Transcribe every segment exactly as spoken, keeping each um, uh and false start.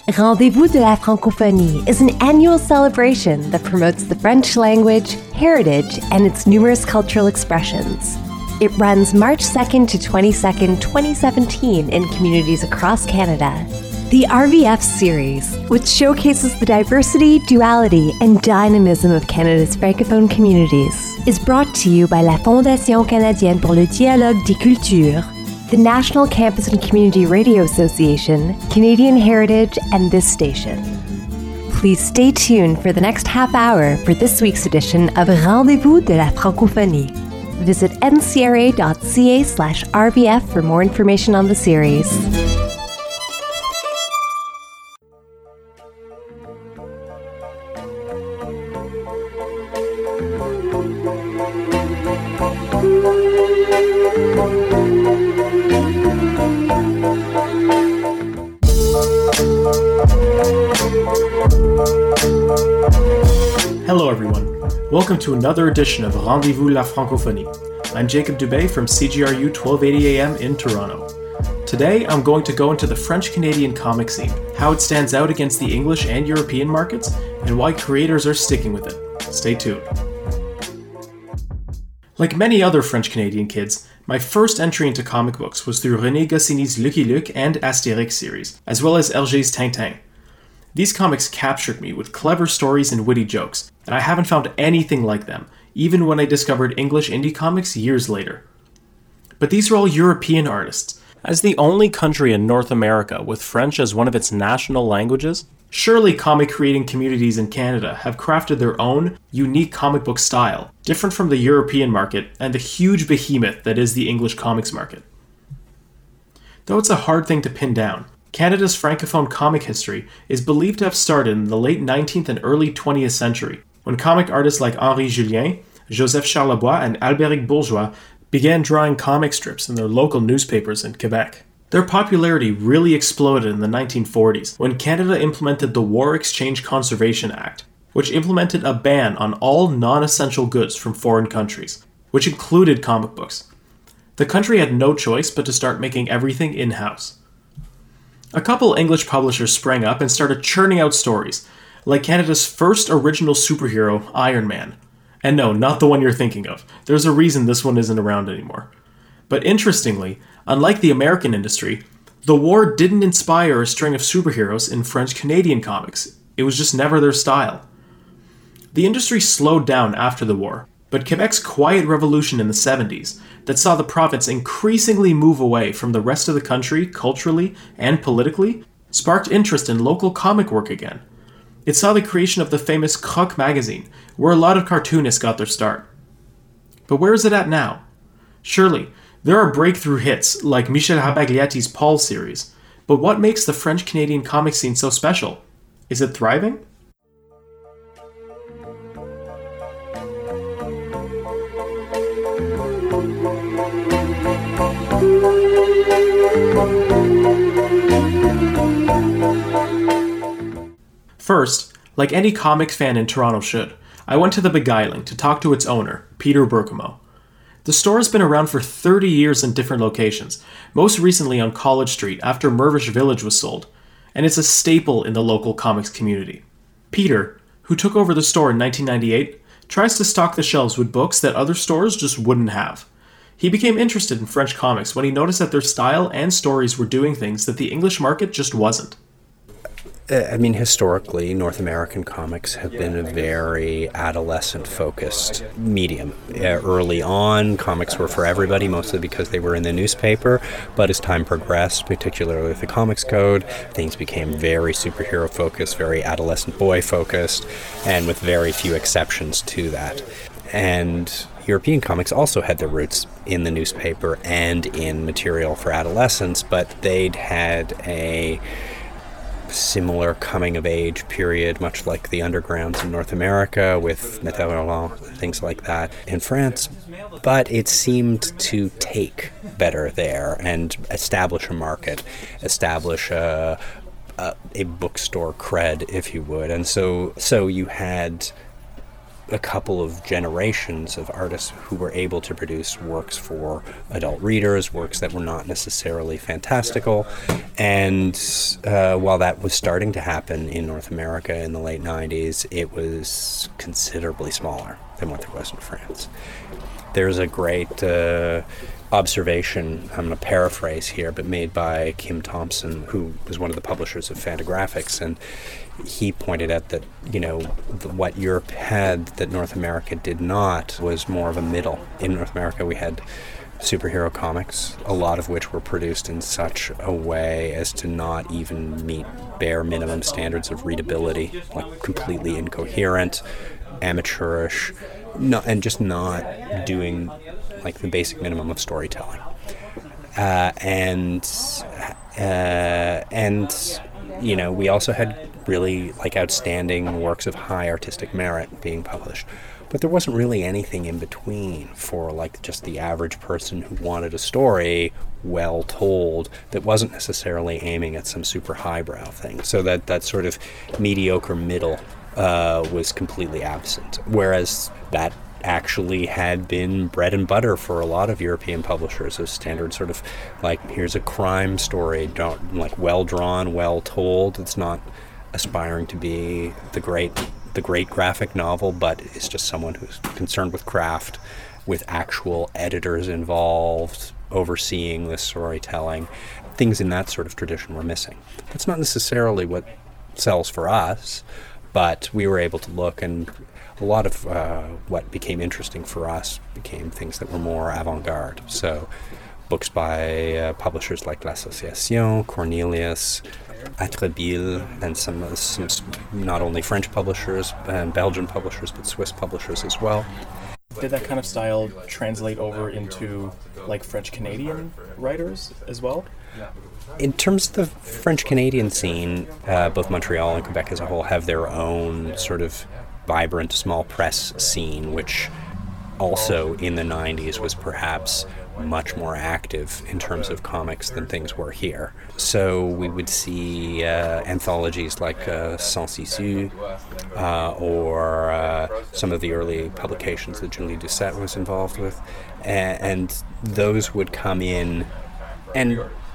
Rendez-vous de la Francophonie is an annual celebration that promotes the French language, heritage, and its numerous cultural expressions. It runs March second to twenty-second, twenty seventeen in communities across Canada. The R V F series, which showcases the diversity, duality, and dynamism of Canada's francophone communities, is brought to you by la Fondation canadienne pour le dialogue des cultures, the National Campus and Community Radio Association, Canadian Heritage, and this station. Please stay tuned for the next half hour for this week's edition of Rendez-vous de la Francophonie. Visit n c r a dot c a slash R V F for more information on the series. Hello everyone, welcome to another edition of Rendez-vous la Francophonie. I'm Jacob Dubé from C G R U twelve eighty A M in Toronto. Today I'm going to go into the French-Canadian comic scene, how it stands out against the English and European markets, and why creators are sticking with it. Stay tuned. Like many other French-Canadian kids, my first entry into comic books was through René Goscinny's Lucky Luke and Astérix series, as well as Hergé's Tintin. These comics captured me with clever stories and witty jokes, and I haven't found anything like them, even when I discovered English indie comics years later. But these are all European artists. As the only country in North America with French as one of its national languages, surely comic creating communities in Canada have crafted their own, unique comic book style, different from the European market and the huge behemoth that is the English comics market. Though it's a hard thing to pin down, Canada's francophone comic history is believed to have started in the late nineteenth and early twentieth century, when comic artists like Henri Julien, Joseph Charlebois, and Albéric Bourgeois began drawing comic strips in their local newspapers in Quebec. Their popularity really exploded in the nineteen forties, when Canada implemented the War Exchange Conservation Act, which implemented a ban on all non-essential goods from foreign countries, which included comic books. The country had no choice but to start making everything in-house. A couple English publishers sprang up and started churning out stories, like Canada's first original superhero, Iron Man. And no, not the one you're thinking of. There's a reason this one isn't around anymore. But interestingly, unlike the American industry, the war didn't inspire a string of superheroes in French-Canadian comics. It was just never their style. The industry slowed down after the war, but Quebec's quiet revolution in the seventies, that saw the province increasingly move away from the rest of the country culturally and politically, sparked interest in local comic work again. It saw the creation of the famous Croc magazine, where a lot of cartoonists got their start. But where is it at now? Surely, there are breakthrough hits like Michel Rabagliati's Paul series, but what makes the French-Canadian comic scene so special? Is it thriving? First, like any comics fan in Toronto should, I went to the Beguiling to talk to its owner, Peter Bergamo. The store has been around for thirty years in different locations, most recently on College Street after Mirvish Village was sold, and it's a staple in the local comics community. Peter, who took over the store in nineteen ninety-eight, tries to stock the shelves with books that other stores just wouldn't have. He became interested in French comics when he noticed that their style and stories were doing things that the English market just wasn't. I mean, historically, North American comics have been a very adolescent-focused medium. Early on, comics were for everybody, mostly because they were in the newspaper, but as time progressed, particularly with the Comics Code, things became very superhero-focused, very adolescent boy-focused, and with very few exceptions to that. And European comics also had their roots in the newspaper and in material for adolescents, but they'd had a similar coming-of-age period, much like the undergrounds in North America with Métal and things like that in France. But it seemed to take better there and establish a market, establish a, a, a bookstore cred, if you would. And so, so you had a couple of generations of artists who were able to produce works for adult readers, works that were not necessarily fantastical. And uh, while that was starting to happen in North America in the late nineties, it was considerably smaller than what there was in France. There's a great uh, observation, I'm going to paraphrase here, but made by Kim Thompson, who was one of the publishers of Fantagraphics, and he pointed out that, you know, the, what Europe had that North America did not was more of a middle. In North America, we had superhero comics, a lot of which were produced in such a way as to not even meet bare minimum standards of readability, like completely incoherent, amateurish, no, and just not doing like the basic minimum of storytelling. Uh, and uh, and you know, we also had really like outstanding works of high artistic merit being published. But there wasn't really anything in between for like just the average person who wanted a story well told that wasn't necessarily aiming at some super highbrow thing. So that, that sort of mediocre middle uh, was completely absent. Whereas that actually had been bread and butter for a lot of European publishers, a standard sort of like, here's a crime story, don't, like well drawn, well told. It's not aspiring to be the great the great graphic novel, but it's just someone who's concerned with craft, with actual editors involved, overseeing the storytelling. Things in that sort of tradition were missing. That's not necessarily what sells for us, but we were able to look, and a lot of uh, what became interesting for us became things that were more avant-garde. So books by uh, publishers like L'Association, Cornelius, Atrebille, and some, some not only French publishers and Belgian publishers, but Swiss publishers as well. Did that kind of style translate over into like French-Canadian writers as well? In terms of the French-Canadian scene, uh, both Montreal and Quebec as a whole have their own sort of vibrant small press scene, which also in the nineties was perhaps much more active in terms of comics than things were here. So we would see uh, anthologies like uh, Sans Issue uh, or uh, some of the early publications that Julie Doucette was involved with, and, and those would come in, and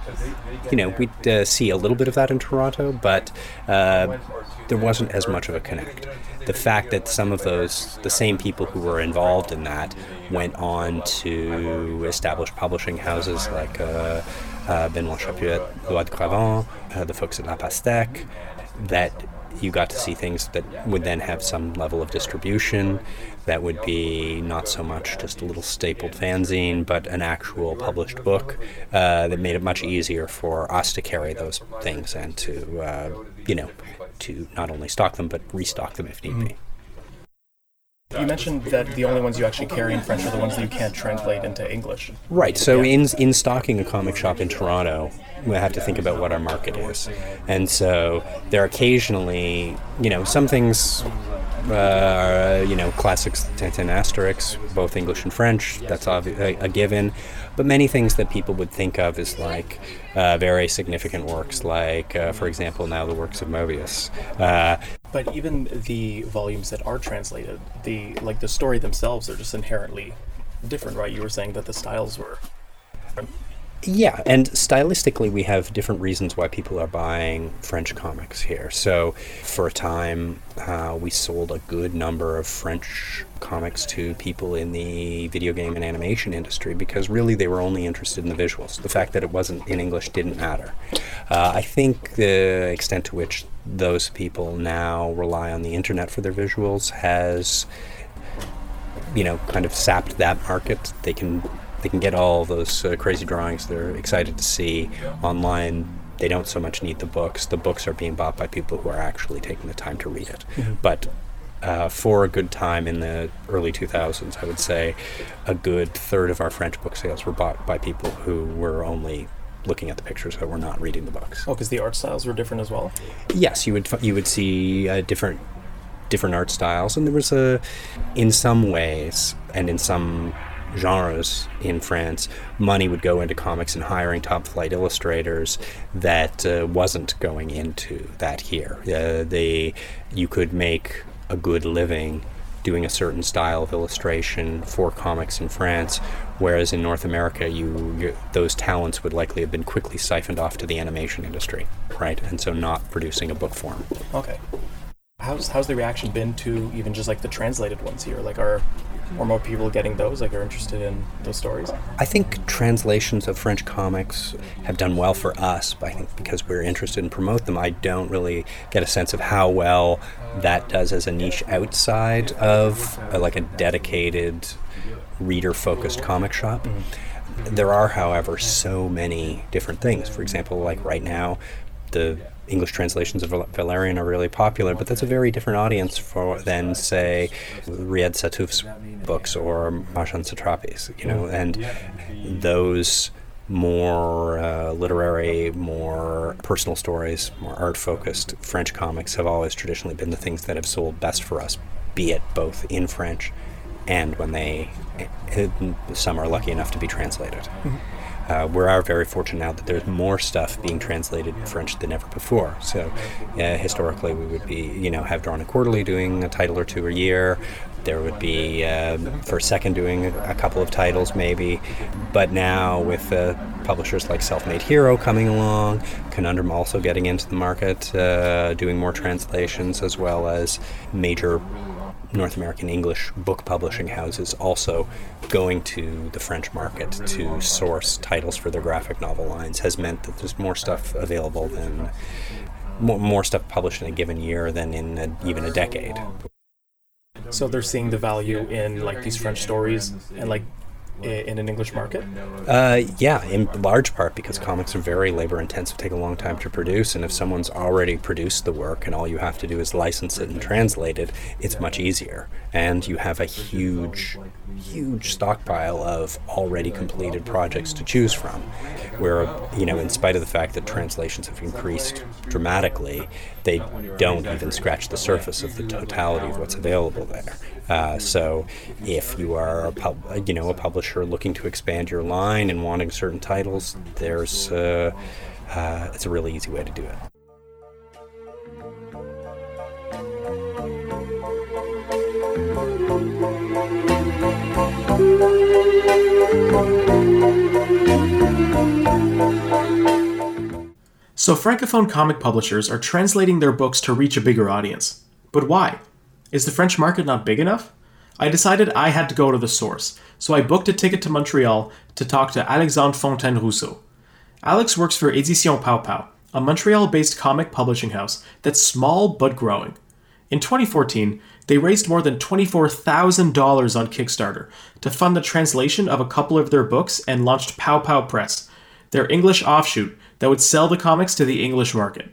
you know, we'd uh, see a little bit of that in Toronto, but uh, there wasn't as much of a connect. The fact that some of those, the same people who were involved in that, went on to establish publishing houses like uh, uh, Benoît Chapuet, Lois de Cravant, uh, the folks at La Pastèque, that you got to see things that would then have some level of distribution, that would be not so much just a little stapled fanzine, but an actual published book uh, that made it much easier for us to carry those things and to, uh, you know, to not only stock them, but restock them if need mm-hmm. be. You mentioned that the only ones you actually carry in French are the ones that you can't translate into English. Right, so yeah. in in stocking a comic shop in Toronto, we have to think about what our market is. And so there are occasionally, you know, some things, uh, you know, classics, Tintin, Asterix, both English and French, that's obvi- a, a given. But many things that people would think of as like uh, very significant works, like, uh, for example, now the works of Moebius. Uh, but even the volumes that are translated, the like the story themselves are just inherently different, right? You were saying that the styles were different. Yeah, and stylistically we have different reasons why people are buying French comics here. So for a time uh, we sold a good number of French comics to people in the video game and animation industry because really they were only interested in the visuals. The fact that it wasn't in English didn't matter. Uh, I think the extent to which those people now rely on the internet for their visuals has, you know, kind of sapped that market. They can They can get all those uh, crazy drawings they're excited to see online. They don't so much need the books. The books are being bought by people who are actually taking the time to read it. Mm-hmm. But uh, for a good time in the early two thousands, I would say a good third of our French book sales were bought by people who were only looking at the pictures but were not reading the books. Oh, because the art styles were different as well? Yes, you would you would see uh, different different art styles, and there was a, in some ways, and in some genres in France, money would go into comics and hiring top-flight illustrators that uh, wasn't going into that here. Uh, they, you could make a good living doing a certain style of illustration for comics in France, whereas in North America, you, you those talents would likely have been quickly siphoned off to the animation industry, right? And so not producing a book form. Okay. How's how's the reaction been to even just like the translated ones here? Like, are or more people getting those? Like, are interested in those stories? I think translations of French comics have done well for us, but I think because we're interested in promote them, I don't really get a sense of how well that does as a niche outside of uh, like a dedicated reader-focused comic shop. Mm-hmm. There are, however, so many different things. For example, like right now, the English translations of Valerian are really popular, but that's a very different audience for than, say, Riyad Satouf's books or Marjan Satrapi's, you know, and those more uh, literary, more personal stories, more art-focused French comics have always traditionally been the things that have sold best for us, be it both in French and when they, some are lucky enough to be translated. Mm-hmm. Uh, we are very fortunate now that there's more stuff being translated in French than ever before. So uh, historically we would be, you know, have Drawn a Quarterly doing a title or two a year. There would be uh, First Second doing a, a couple of titles maybe. But now with uh, publishers like Self-Made Hero coming along, Conundrum also getting into the market, uh, doing more translations, as well as major North American English book publishing houses also going to the French market to source titles for their graphic novel lines, has meant that there's more stuff available than more, more stuff published in a given year than in a, even a decade. So they're seeing the value in like these French stories and like in an English market? Uh, yeah, in large part because comics are very labor intensive, take a long time to produce, and if someone's already produced the work and all you have to do is license it and translate it, it's much easier. And you have a huge, huge stockpile of already completed projects to choose from, where, you know, in spite of the fact that translations have increased dramatically, they don't even scratch the surface of the totality of what's available there. Uh, so if you are a pub, you know, a publisher looking to expand your line and wanting certain titles, there's uh, uh, it's a really easy way to do it. So Francophone comic publishers are translating their books to reach a bigger audience. But why? Is the French market not big enough? I decided I had to go to the source, so I booked a ticket to Montreal to talk to Alexandre Fontaine-Rousseau. Alex works for Éditions Pow Pow, a Montreal-based comic publishing house that's small but growing. In twenty fourteen, they raised more than twenty-four thousand dollars on Kickstarter to fund the translation of a couple of their books and launched Pow Pow Press, their English offshoot that would sell the comics to the English market.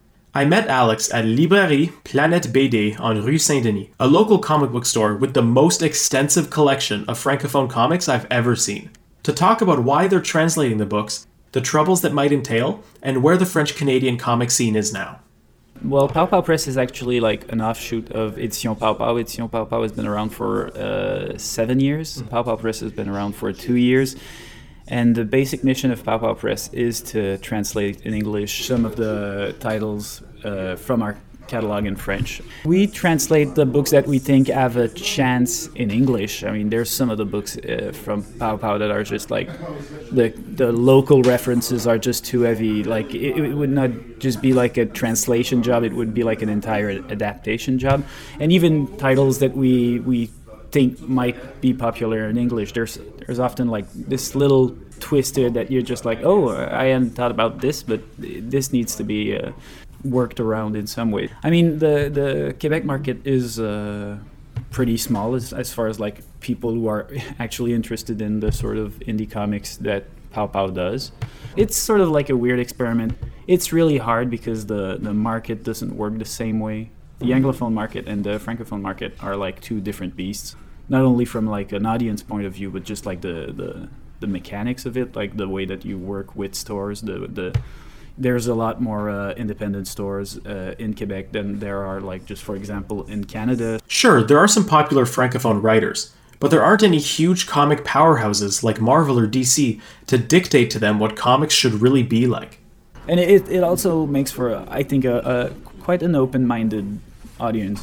I met Alex at Librairie Planète B D on Rue Saint-Denis, a local comic book store with the most extensive collection of Francophone comics I've ever seen, to talk about why they're translating the books, the troubles that might entail, and where the French-Canadian comic scene is now. Well, Pow Pow Press is actually like an offshoot of Éditions Pow Pow. Éditions Pow Pow has been around for uh, seven years. Pow Pow Press has been around for two years. And the basic mission of Pow Pow Press is to translate in English some of the titles uh, from our catalog in French. We translate the books that we think have a chance in English. I mean, there's some of the books uh, from Pow Pow that are just like, the the local references are just too heavy. Like, it, it would not just be like a translation job, it would be like an entire adaptation job. And even titles that we we think might be popular in English, there's there's often like this little twisted that you're just like, oh, I hadn't thought about this, but this needs to be uh, worked around in some way. I mean, the the Quebec market is uh, pretty small as, as far as like people who are actually interested in the sort of indie comics that Pow Pow does. It's sort of like a weird experiment. It's really hard because the, the market doesn't work the same way. The Anglophone market and the Francophone market are like two different beasts, not only from like an audience point of view, but just like the, the, the mechanics of it, like the way that you work with stores. The the There's a lot more uh, independent stores uh, in Quebec than there are, like, just for example, in Canada. Sure, there are some popular Francophone writers, but there aren't any huge comic powerhouses like Marvel or D C to dictate to them what comics should really be like. And it, it also makes for, I think, a, a quite an open-minded audience.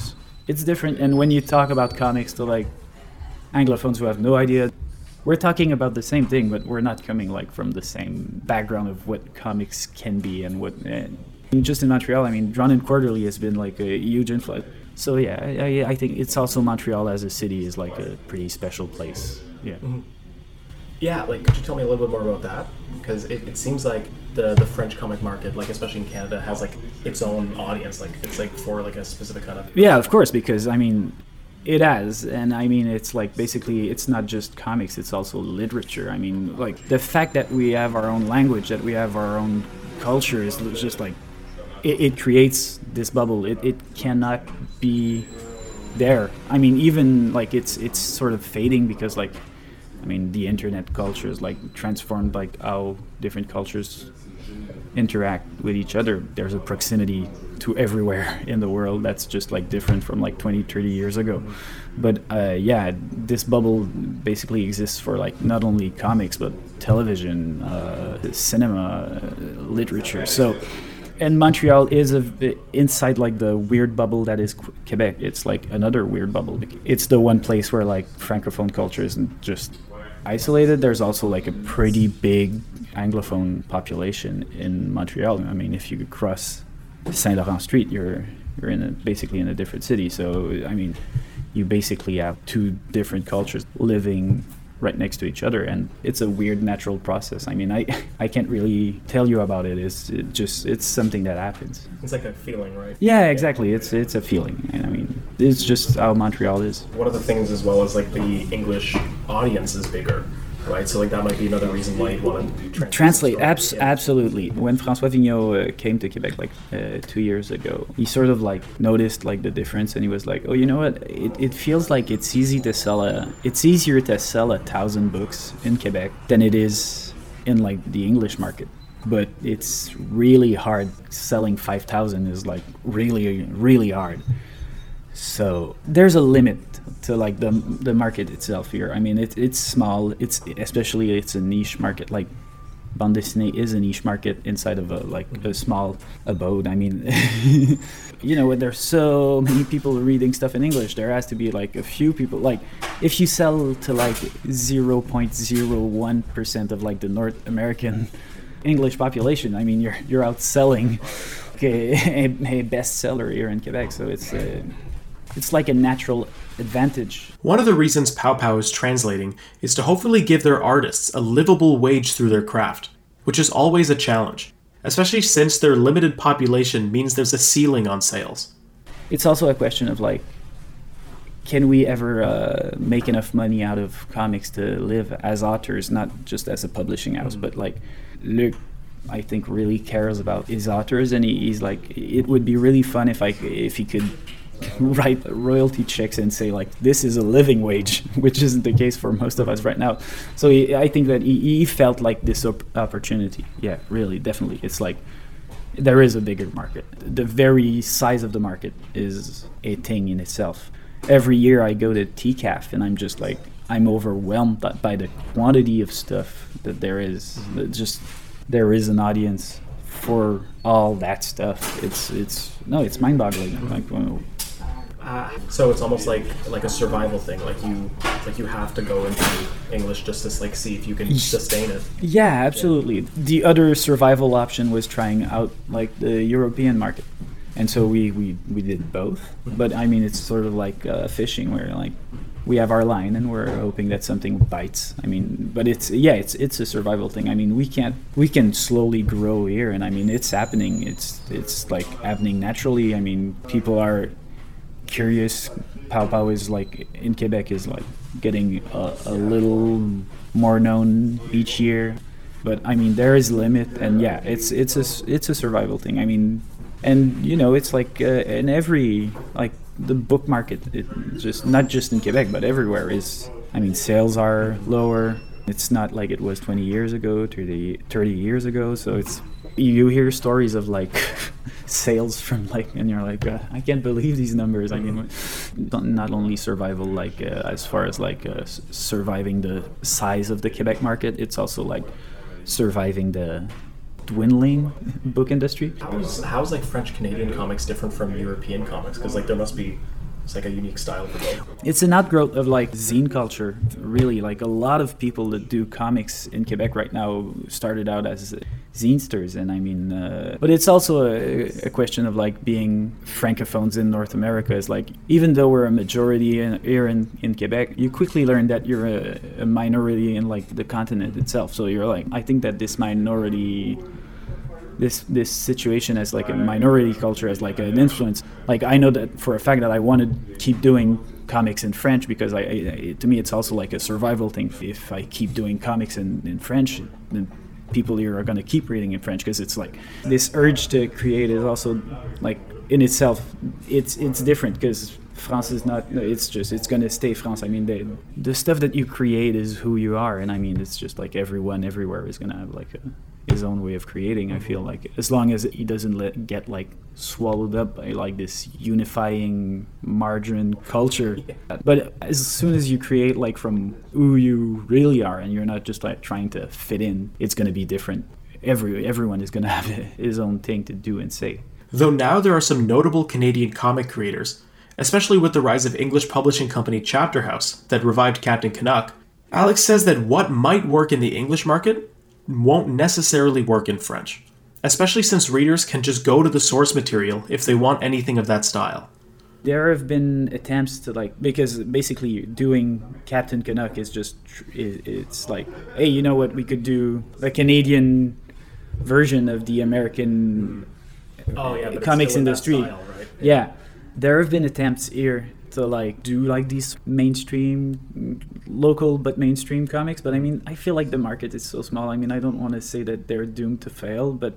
it's different. And when you talk about comics to like Anglophones who have no idea, we're talking about the same thing, but we're not coming like from the same background of what comics can be and what. And just in Montreal, I mean, Drawn and Quarterly has been like a huge influence. So yeah, I, I think it's also Montreal as a city is like a pretty special place. Yeah. Mm-hmm. Yeah, like could you tell me a little bit more about that? Because it, it seems like the the French comic market, like especially in Canada, has like its own audience. Like it's like for like a specific kind of. Yeah, of course, because I mean, it has, and I mean, it's like basically, it's not just comics; it's also literature. I mean, like the fact that we have our own language, that we have our own culture, is just like it, it creates this bubble. It it cannot be there. I mean, even like it's it's sort of fading because like. I mean, the internet culture is like transformed like how different cultures interact with each other. There's a proximity to everywhere in the world that's just like different from like twenty, thirty years ago. But uh, yeah, this bubble basically exists for like not only comics, but television, uh, cinema, uh, literature. So, and Montreal is a, inside like the weird bubble that is Quebec. It's like another weird bubble. It's the one place where like Francophone culture isn't just isolated. There's also like a pretty big Anglophone population in Montreal. I mean, if you cross Saint Laurent Street, you're you're in a, basically in a different city. So I mean, you basically have two different cultures living right next to each other, and it's a weird natural process. I mean, I I can't really tell you about it. It's it just it's something that happens. It's like a feeling, right? Yeah, exactly. It's it's a feeling, and I mean, it's just how Montreal is. One of the things as well is like the English audience is bigger, right? So like that might be another reason why you'd want to translate. Translate, abs- yeah. Absolutely. When François Vigneault uh, came to Quebec like uh, two years ago, he sort of like noticed like the difference, and he was like, "Oh, you know what? It, it feels like it's easy to sell a. It's easier to sell a thousand books in Quebec than it is in like the English market. But it's really hard. Selling five thousand is like really, really hard. So there's a limit to like the the market itself here. I mean, it, it's small. It's especially it's a niche market. Like bande dessinée is a niche market inside of a like a small abode. I mean, you know, when there's so many people reading stuff in English, there has to be like a few people. Like if you sell to like zero point zero one percent of like the North American English population, I mean, you're you're outselling okay, a, a bestseller here in Quebec. So it's uh, it's like a natural advantage. One of the reasons Pow Pow is translating is to hopefully give their artists a livable wage through their craft, which is always a challenge, especially since their limited population means there's a ceiling on sales. It's also a question of like, can we ever uh, make enough money out of comics to live as authors, not just as a publishing house, mm-hmm. but like Luc, I think, really cares about his authors, and he, he's like, it would be really fun if I if he could write royalty checks and say like, this is a living wage, which isn't the case for most of us right now. So he, I think that he, he felt like this op- opportunity. Yeah, really, definitely. It's like there is a bigger market. The very size of the market is a thing in itself. Every year I go to T C A F and I'm just like, I'm overwhelmed by the quantity of stuff that there is. That just there is an audience for all that stuff. It's it's no, it's mind-boggling. Like, well, uh, so it's almost like like a survival thing. Like you like you have to go into English just to like see if you can sustain it. Yeah, absolutely. Yeah. The other survival option was trying out like the European market. And so we, we, we did both. But I mean, it's sort of like uh, fishing, where like we have our line and we're hoping that something bites. I mean, but it's yeah, it's it's a survival thing. I mean, we can't we can slowly grow here, and I mean, it's happening. It's it's like happening naturally. I mean, people are curious. Pow Pow is like in Quebec is like getting a, a little more known each year. But I mean, there is a limit, and yeah, it's it's a it's a survival thing. I mean. And you know, it's like uh, in every like the book market, it just not just in Quebec but everywhere is. I mean, sales are lower. It's not like it was twenty years ago, thirty, thirty years ago. So it's you hear stories of like sales from like, and you're like, uh, I can't believe these numbers. I mean, not only survival like uh, as far as like uh, surviving the size of the Quebec market, it's also like surviving the dwindling book industry. How's how's like French Canadian comics different from European comics? Because like there must be It's like a unique style for both. It's an outgrowth of like zine culture, really. Like a lot of people that do comics in Quebec right now started out as zinesters, and I mean, uh, but it's also a, a question of like being francophones in North America. Is like even though we're a majority in, here in, in Quebec, you quickly learn that you're a, a minority in like the continent itself. So you're like, I think that this minority. This this situation as like a minority culture, as like an influence. Like I know that for a fact that I want to keep doing comics in French because I, I to me it's also like a survival thing. If I keep doing comics in, in French, then people here are going to keep reading in French because it's like this urge to create is also like in itself it's it's different because France is not. It's just it's going to stay France. I mean the the stuff that you create is who you are, and I mean it's just like everyone everywhere is going to have like a. his own way of creating. I feel like as long as he doesn't let, get like swallowed up by like this unifying margarine culture, yeah. But as soon as you create like from who you really are and you're not just like trying to fit in, it's going to be different. Every everyone is going to have his own thing to do and say. Though now there are some notable Canadian comic creators, especially with the rise of English publishing company Chapter House that revived Captain Canuck, Alex says that what might work in the English market won't necessarily work in French, especially since readers can just go to the source material if they want anything of that style. There have been attempts to like, because basically doing Captain Canuck is just, it's like, hey, you know what, we could do a Canadian version of the American oh, yeah, but comics in industry. Style, right? Yeah, there have been attempts here to like do like these mainstream, local but mainstream comics, but I mean I feel like the market is so small. I mean I don't want to say that they're doomed to fail, but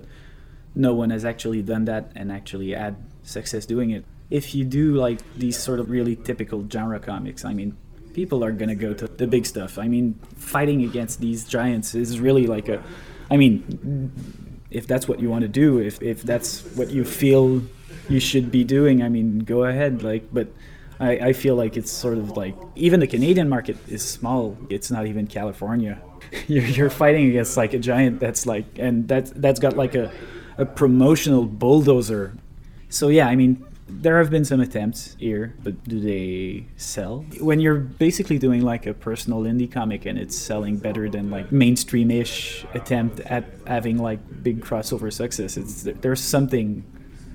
no one has actually done that and actually had success doing it. If you do like these sort of really typical genre comics, I mean people are gonna go to the big stuff. I mean fighting against these giants is really like a, I mean if that's what you want to do, if if that's what you feel you should be doing, I mean go ahead, like, but I, I feel like it's sort of like, even the Canadian market is small. It's not even California. You're, you're fighting against like a giant that's like, and that's, that's got like a, a promotional bulldozer. So yeah, I mean, there have been some attempts here, but do they sell? When you're basically doing like a personal indie comic and it's selling better than like mainstream-ish attempt at having like big crossover success, it's there's something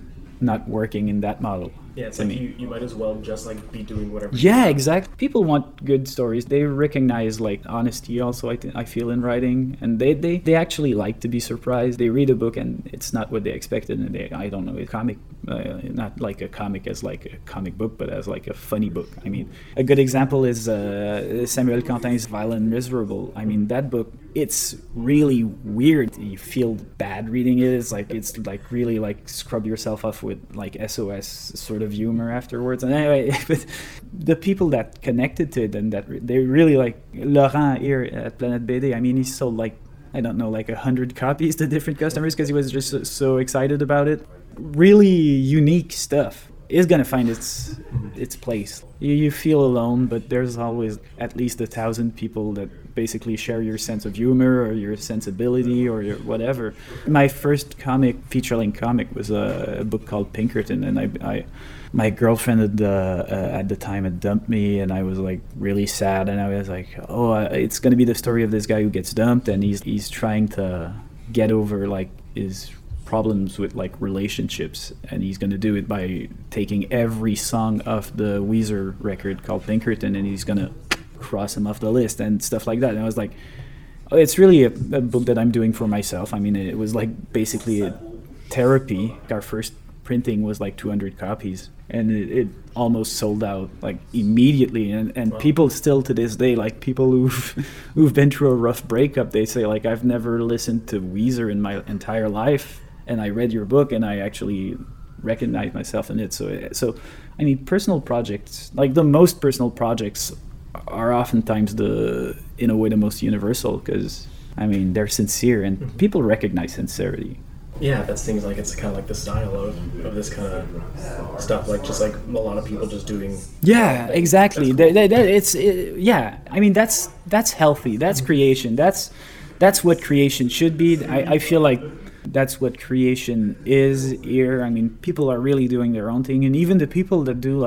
not working in that model. Yeah, it's like you, you might as well just like be doing whatever. Yeah, exactly. People want good stories. They recognize like honesty also, I, th- I feel, in writing. And they, they, they actually like to be surprised. They read a book and it's not what they expected. And they, I don't know, a comic, uh, not like a comic as like a comic book, but as like a funny book. I mean, a good example is uh, Samuel Quentin's Vile and Miserable. I mean, that book, it's really weird. You feel bad reading it. It's like, it's like really like scrub yourself off with like S O S sort of humor afterwards. And anyway, but the people that connected to it and that re- they really like Laurent here at Planet B D. I mean, he sold like, I don't know, like a hundred copies to different customers because he was just so, so excited about it. Really unique stuff is going to find its its place. You, you feel alone, but there's always at least a thousand people that basically share your sense of humor or your sensibility or your whatever. My first comic, feature-length comic, was a, a book called Pinkerton, and I, I my girlfriend had, uh, uh, at the time had dumped me, and I was like really sad, and I was like, oh, uh, it's going to be the story of this guy who gets dumped, and he's he's trying to get over like his problems with like relationships, and he's going to do it by taking every song off the Weezer record called Pinkerton, and he's going to cross him off the list and stuff like that. And I was like, oh, it's really a, a book that I'm doing for myself. I mean, it was like basically a therapy. Our first printing was like two hundred copies, and it, it almost sold out like immediately. And, and wow. People still to this day, like people who've who've been through a rough breakup, they say like, I've never listened to Weezer in my entire life, and I read your book and I actually recognized myself in it. So, so I mean, personal projects, like the most personal projects, are oftentimes the, in a way, the most universal, because I mean, they're sincere and mm-hmm. people recognize sincerity. Yeah, that seems like it's kind of like the style of, of this kind of stuff, like just like a lot of people just doing. Yeah, exactly. Cool. they, they, they, it's it, yeah. I mean, that's that's healthy. That's mm-hmm. creation. That's that's what creation should be. I, I feel like that's what creation is here. I mean, people are really doing their own thing, and even the people that do like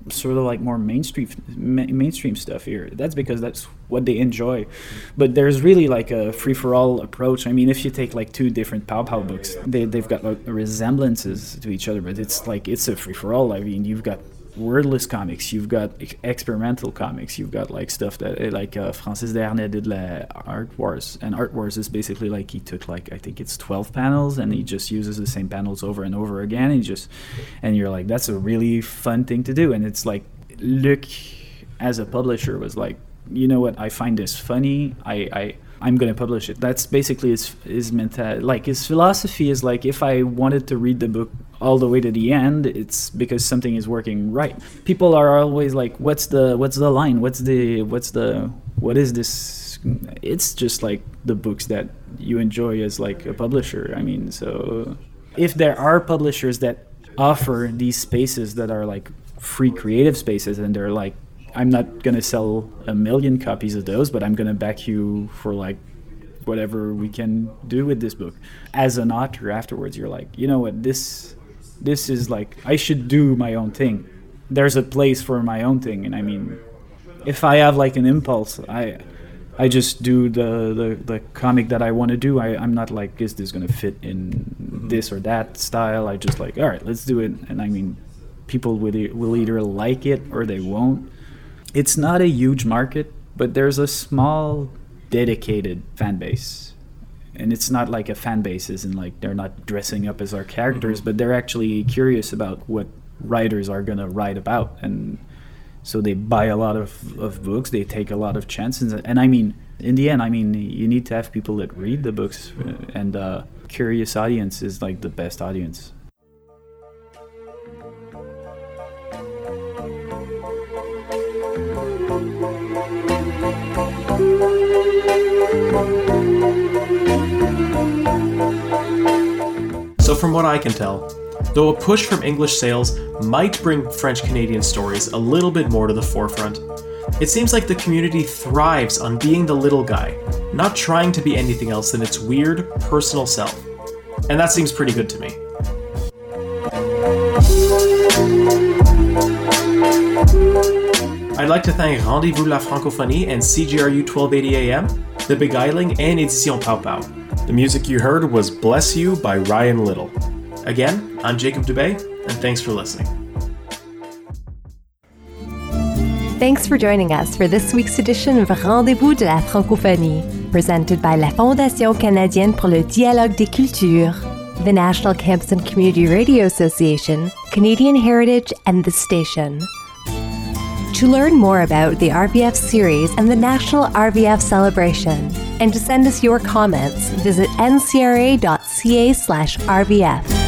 sort of like more mainstream ma- mainstream stuff here. That's because that's what they enjoy. But there's really like a free-for-all approach. I mean, if you take like two different Pow Pow books, they, they've got like resemblances to each other, but it's like it's a free-for-all. I mean, you've got wordless comics, you've got ex- experimental comics, you've got like stuff that like uh, Francis Desharnais did la Art Wars, and Art Wars is basically like he took like I think it's twelve panels and he just uses the same panels over and over again, and he just and you're like, that's a really fun thing to do. And it's like Luc as a publisher was like, you know what, I find this funny, I, I I'm gonna publish it. That's basically his his mental, like his philosophy is like, if I wanted to read the book all the way to the end, it's because something is working right. People are always like, what's the what's the line? What's the what's the what is this? It's just like the books that you enjoy as like a publisher. I mean, so if there are publishers that offer these spaces that are like free creative spaces, and they're like, I'm not gonna sell a million copies of those, but I'm gonna back you for like whatever we can do with this book. As an author afterwards, you're like, you know what, this this is like, I should do my own thing. There's a place for my own thing. And I mean, if I have like an impulse, I I just do the, the, the comic that I want to do. I, I'm not like, is this gonna fit in this or that style? I just like, all right, let's do it. And I mean, people will, e- will either like it or they won't. It's not a huge market, but there's a small, dedicated fan base. And it's not like a fan base as in like they're not dressing up as our characters, mm-hmm. but they're actually curious about what writers are going to write about. And so they buy a lot of, of books, they take a lot of chances. And I mean, in the end, I mean, you need to have people that read the books, and uh, curious audience is like the best audience. So from what I can tell, though a push from English sales might bring French-Canadian stories a little bit more to the forefront, it seems like the community thrives on being the little guy, not trying to be anything else than its weird, personal self. And that seems pretty good to me. I'd like to thank Rendez-vous La Francophonie and C G R U twelve eighty A M, The Beguiling, and Édition Pow Pow. The music you heard was Bless You by Ryan Little. Again, I'm Jacob Dubé, and thanks for listening. Thanks for joining us for this week's edition of Rendez-vous de la Francophonie, presented by la Fondation canadienne pour le dialogue des cultures, the National Campus and Community Radio Association, Canadian Heritage, and The Station. To learn more about the R V F series and the National R V F celebration, and to send us your comments, visit n c r a dot c a slash R V F.